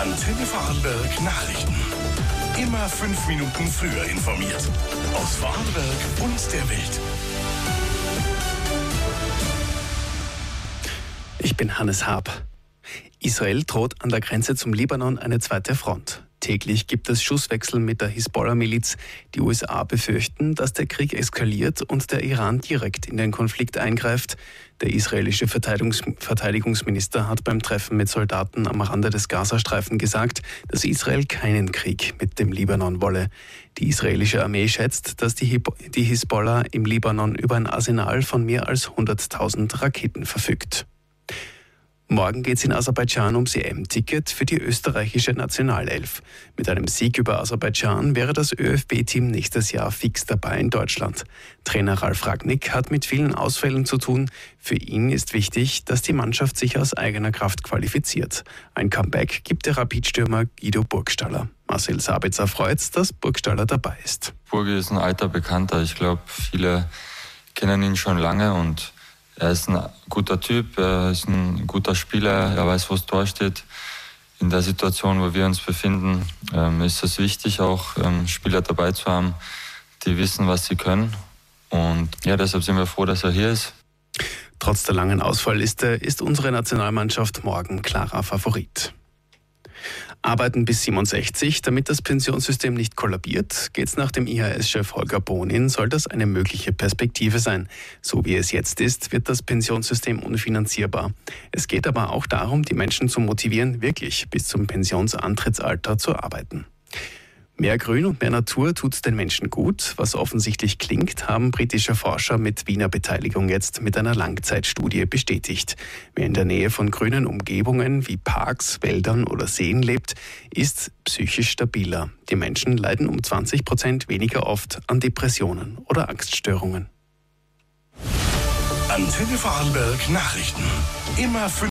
Antenne Vorarlberg Nachrichten. Immer 5 Minuten früher informiert. Aus Vorarlberg und der Welt. Ich bin Hannes Haab. Israel droht an der Grenze zum Libanon eine zweite Front. Täglich gibt es Schusswechsel mit der Hisbollah-Miliz. Die USA befürchten, dass der Krieg eskaliert und der Iran direkt in den Konflikt eingreift. Der israelische Verteidigungsminister hat beim Treffen mit Soldaten am Rande des Gazastreifen gesagt, dass Israel keinen Krieg mit dem Libanon wolle. Die israelische Armee schätzt, dass die Hisbollah im Libanon über ein Arsenal von mehr als 100.000 Raketen verfügt. Morgen geht es in Aserbaidschan ums EM-Ticket für die österreichische Nationalelf. Mit einem Sieg über Aserbaidschan wäre das ÖFB-Team nächstes Jahr fix dabei in Deutschland. Trainer Ralf Rangnick hat mit vielen Ausfällen zu tun. Für ihn ist wichtig, dass die Mannschaft sich aus eigener Kraft qualifiziert. Ein Comeback gibt der Rapid-Stürmer Guido Burgstaller. Marcel Sabitzer freut's, dass Burgstaller dabei ist. Burgi ist ein alter Bekannter. Ich glaube, viele kennen ihn schon lange und er ist ein guter Typ, er ist ein guter Spieler, er weiß, wo das Tor steht. In der Situation, wo wir uns befinden, ist es wichtig, auch Spieler dabei zu haben, die wissen, was sie können. Und ja, deshalb sind wir froh, dass er hier ist. Trotz der langen Ausfallliste ist unsere Nationalmannschaft morgen klarer Favorit. Arbeiten bis 67, damit das Pensionssystem nicht kollabiert, geht's nach dem IHS-Chef Holger Bonin, soll das eine mögliche Perspektive sein. So wie es jetzt ist, wird das Pensionssystem unfinanzierbar. Es geht aber auch darum, die Menschen zu motivieren, wirklich bis zum Pensionsantrittsalter zu arbeiten. Mehr Grün und mehr Natur tut den Menschen gut. Was offensichtlich klingt, haben britische Forscher mit Wiener Beteiligung jetzt mit einer Langzeitstudie bestätigt. Wer in der Nähe von grünen Umgebungen wie Parks, Wäldern oder Seen lebt, ist psychisch stabiler. Die Menschen leiden um 20% weniger oft an Depressionen oder Angststörungen. Antenne Vorarlberg Nachrichten. Immer 5